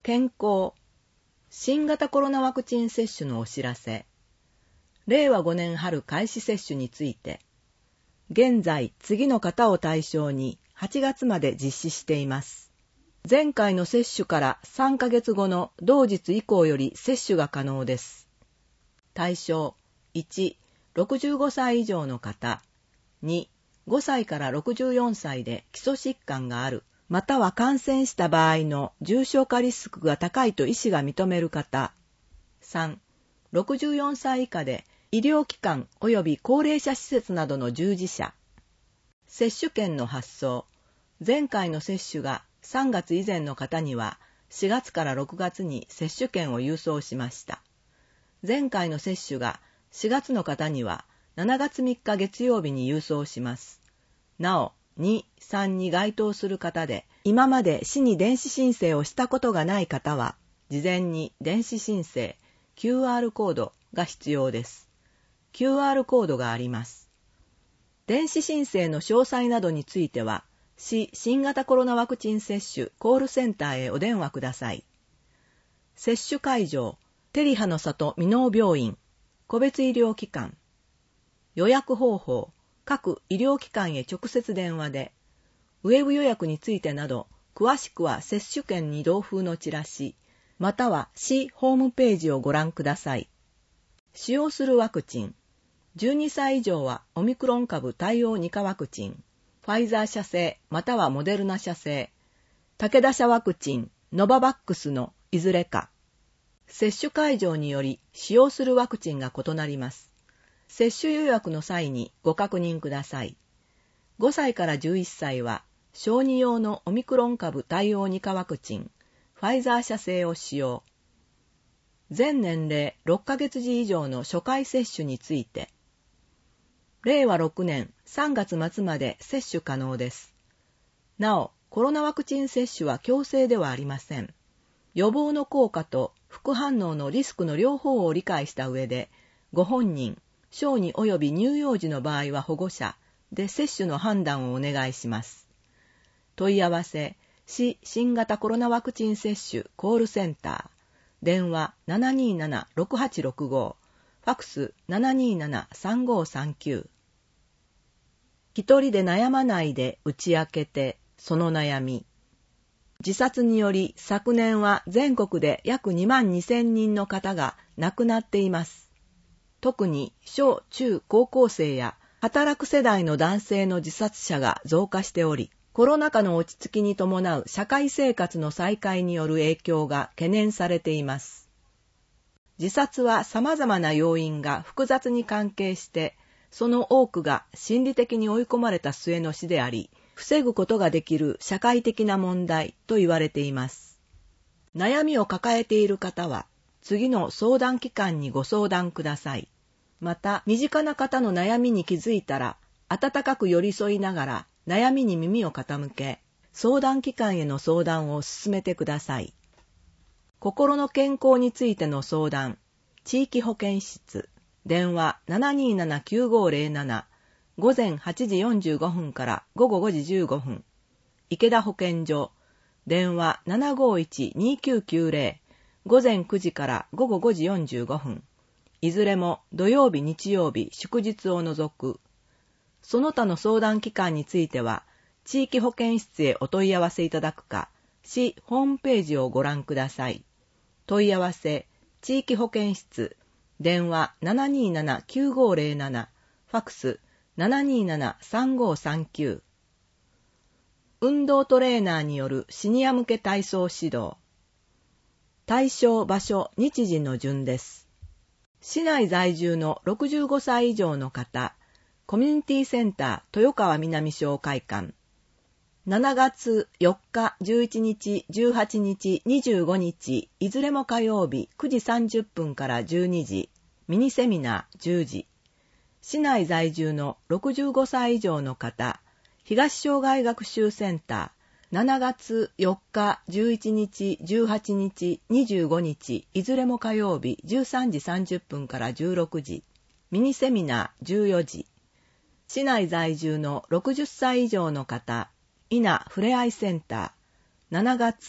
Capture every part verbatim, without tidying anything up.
健康、新型コロナワクチン接種のお知らせ、れいわごねん春開始接種について、現在次の方を対象にはちがつまで実施しています。前回の接種からさんかげつごの同日以降より接種が可能です。対象いち、ろくじゅうごさい以上の方、に、ごさいからろくじゅうよんさいで基礎疾患がある、または感染した場合の重症化リスクが高いと医師が認める方、さん、ろくじゅうよんさい以下で医療機関及び高齢者施設などの従事者。接種券の発送、前回の接種がさんがつ以前の方にはしがつからろくがつに接種券を郵送しました。前回の接種がしがつの方にはしちがつみっか月曜日に郵送します。なお、に、さんに該当する方で、今まで市に電子申請をしたことがない方は、事前に電子申請、キューアール コードが必要です。キューアール コードがあります。電子申請の詳細などについては、市新型コロナワクチン接種コールセンターへお電話ください。接種会場、照葉の里箕面病院、個別医療機関。予約方法、各医療機関へ直接電話で、ウェブ予約についてなど、詳しくは接種券に同封のチラシ、または市ホームページをご覧ください。使用するワクチン、じゅうにさい以上はオミクロン株対応に価ワクチン、ファイザー社製またはモデルナ社製、武田社ワクチン、ノババックスのいずれか。接種会場により使用するワクチンが異なります。接種予約の際にご確認ください。ごさいからじゅういっさいは小児用のオミクロン株対応に価ワクチン、ファイザー社製を使用。全年齢ろっかげつじ以上の初回接種について、れいわろくねんさんがつ末まで接種可能です。なお、コロナワクチン接種は強制ではありません。予防の効果と副反応のリスクの両方を理解した上で、ご本人、小児及び乳幼児の場合は保護者で接種の判断をお願いします。問い合わせ、市新型コロナワクチン接種コールセンター、電話 ななにーなな ろくはちろくご、ファクス ななにーなな さんごーさんきゅう。一人で悩まないで打ち明けて、その悩み。自殺により昨年は全国で約にまんにせんにんの方が亡くなっています。特に小中高校生や働く世代の男性の自殺者が増加しており、コロナ禍の落ち着きに伴う社会生活の再開による影響が懸念されています。自殺は様々な要因が複雑に関係して、その多くが心理的に追い込まれた末の死であり、防ぐことができる社会的な問題と言われています。悩みを抱えている方は、次の相談機関にご相談ください。また、身近な方の悩みに気づいたら、温かく寄り添いながら悩みに耳を傾け、相談機関への相談を進めてください。心の健康についての相談、地域保健室、電話 ななにーなな きゅうごーぜろなな、午前はちじよんじゅうごふんから午後ごじじゅうごふん、池田保健所、電話 ななごーいち にーきゅうきゅうぜろ、午前くじから午後ごじよんじゅうごふん、いずれも土曜日日曜日祝日を除く。その他の相談機関については、地域保健室へお問い合わせいただくか、市ホームページをご覧ください。問い合わせ、地域保健室、電話 ななにーなな きゅうごーぜろなな、ファクス ななにーなな さんごーさんきゅう。運動トレーナーによるシニア向け体操指導。対象場所、日時の順です。市内在住のろくじゅうごさい以上の方、コミュニティセンター豊川南小会館。しちがつよっか、じゅういちにち、じゅうはちにち、にじゅうごにち、いずれも火曜日くじさんじゅっぷんからじゅうにじ、ミニセミナーじゅうじ。市内在住のろくじゅうごさい以上の方、東障害学習センター、しちがつよっか、じゅういちにち、じゅうはちにち、にじゅうごにち、いずれも火曜日じゅうさんじさんじゅっぷんからじゅうろくじ、ミニセミナーじゅうよじ。市内在住のろくじゅっさい以上の方、稲ふれあいセンター、しちがつ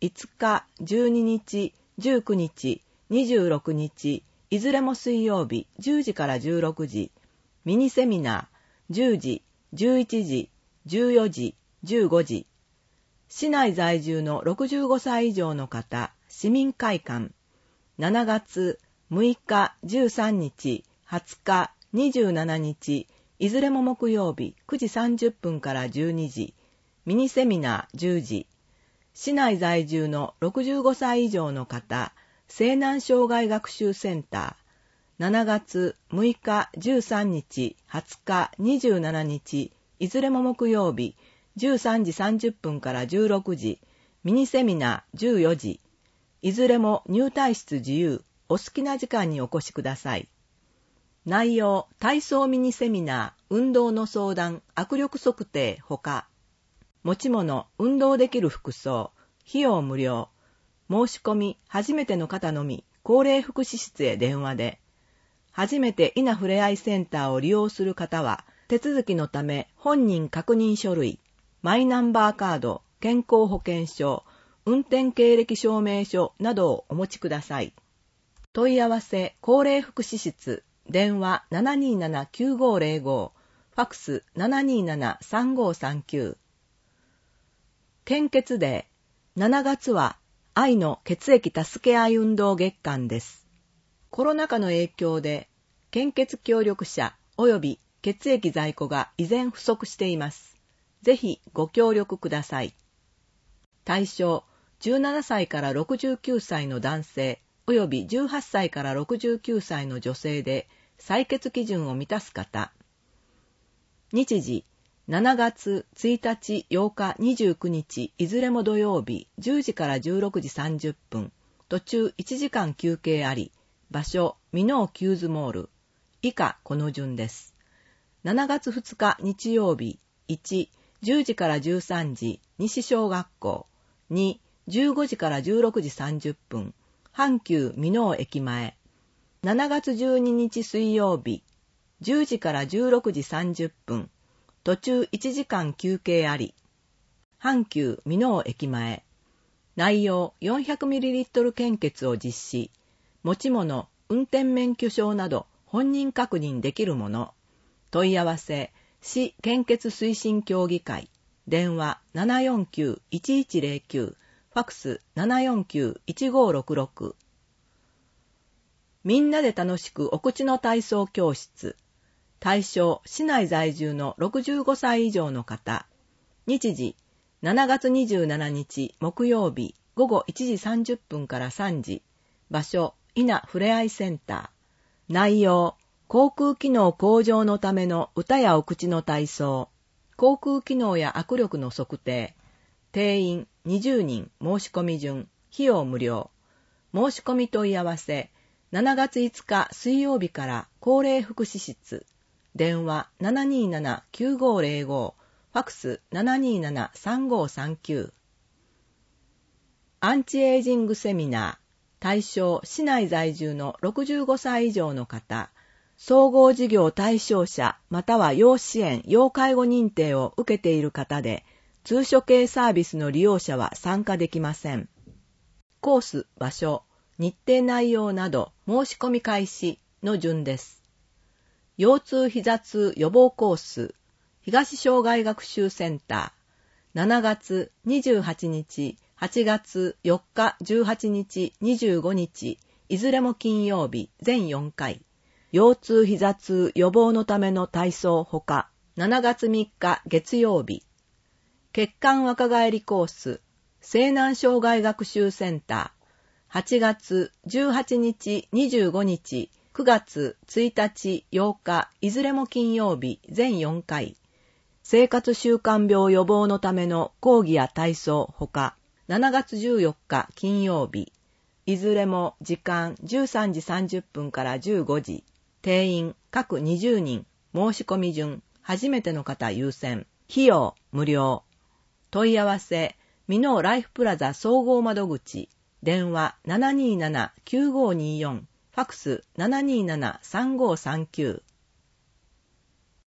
いつか、じゅうににち、じゅうくにち、にじゅうろくにち、いずれも水曜日じゅうじからじゅうろくじ、ミニセミナーじゅうじ、じゅういちじ、じゅうよじ、じゅうごじ、市内在住のろくじゅうごさい以上の方、市民会館、しちがつむいか、じゅうさんにち、はつか、にじゅうしちにち、いずれも木曜日くじさんじゅっぷんからじゅうにじ、ミニセミナーじゅうじ、市内在住のろくじゅうごさい以上の方、西南障害学習センター、しちがつむいか、じゅうさんにち、はつか、にじゅうしちにち、いずれも木曜日、じゅうさんじさんじゅっぷんからじゅうろくじ、ミニセミナーじゅうよじ、いずれも入退室自由、お好きな時間にお越しください。内容、体操ミニセミナー、運動の相談、握力測定、ほか。持ち物、運動できる服装、費用無料。申し込み、初めての方のみ、高齢福祉室へ電話で。初めて稲ふれあいセンターを利用する方は、手続きのため本人確認書類、マイナンバーカード、健康保険証、運転経歴証明書などをお持ちください。問い合わせ、高齢福祉室、電話 ななにーななきゅうごーぜろご、ファックス ななにーななさんごーさんきゅう。献血デー、しちがつは愛の血液助け合い運動月間です。コロナ禍の影響で、献血協力者及び血液在庫が依然不足しています。ぜひご協力ください。対象、じゅうななさいからろくじゅうきゅうさいの男性及びじゅうはっさいからろくじゅうきゅうさいの女性で採血基準を満たす方。日時、しちがつついたち、ようか、にじゅうくにち、いずれも土曜日、じゅうじからじゅうろくじさんじゅっぷん、途中いちじかん休憩あり、場所、ミノーキューズモール。以下この順です。しちがつふつか日曜日、いち、じゅうじからじゅうさんじ、西小学校。に、じゅうごじからじゅうろくじさんじゅっぷん、阪急ミノー駅前。しちがつじゅうににち水曜日、じゅうじからじゅうろくじさんじゅっぷん、途中いちじかん休憩あり。阪急ミノー駅前。内容 よんひゃくミリリットル 献血を実施。持ち物、運転免許証など本人確認できるもの。問い合わせ、市献血推進協議会。電話 ななよんきゅういちいちぜろきゅう、ファックス ななよんきゅういちごーろくろく。みんなで楽しくお口の体操教室。対象、市内在住のろくじゅうごさい以上の方。日時、しちがつにじゅうしちにち木曜日ごごいちじさんじゅっぷんからさんじ。場所、稲ふれあいセンター。内容、口腔機能向上のための歌やお口の体操。口腔機能や握力の測定。定員にじゅうにん、申し込み順、費用無料。申し込み問い合わせ、しちがついつか水曜日から高齢福祉室。電話 ななにーななきゅうごーぜろご、ファックス ななにーななさんごーさんきゅう。アンチエイジングセミナー。対象、市内在住のろくじゅうごさい以上の方。総合事業対象者または要支援・要介護認定を受けている方で、通所系サービスの利用者は参加できません。コース、場所、日程内容など申し込み開始の順です。腰痛膝痛予防コース、東障害学習センター。しちがつにじゅうはちにち、はちがつよっか、じゅうはちにち、にじゅうごにち、いずれも金曜日、全よんかい。腰痛膝痛予防のための体操ほか。しちがつみっか月曜日。血管若返りコース、西南障害学習センター。はちがつじゅうはちにち、にじゅうごにち、くがつついたち、ようか、いずれも金曜日、全よんかい。生活習慣病予防のための講義や体操ほか。しちがつじゅうよっか金曜日。いずれも時間じゅうさんじさんじゅっぷんからじゅうごじ。定員各にじゅうにん。申し込み順、初めての方優先。費用無料。問い合わせ、ミノーライフプラザ総合窓口。電話 ななにーななきゅうごーにーよん、ファックス ななにーななさんごーさんきゅう。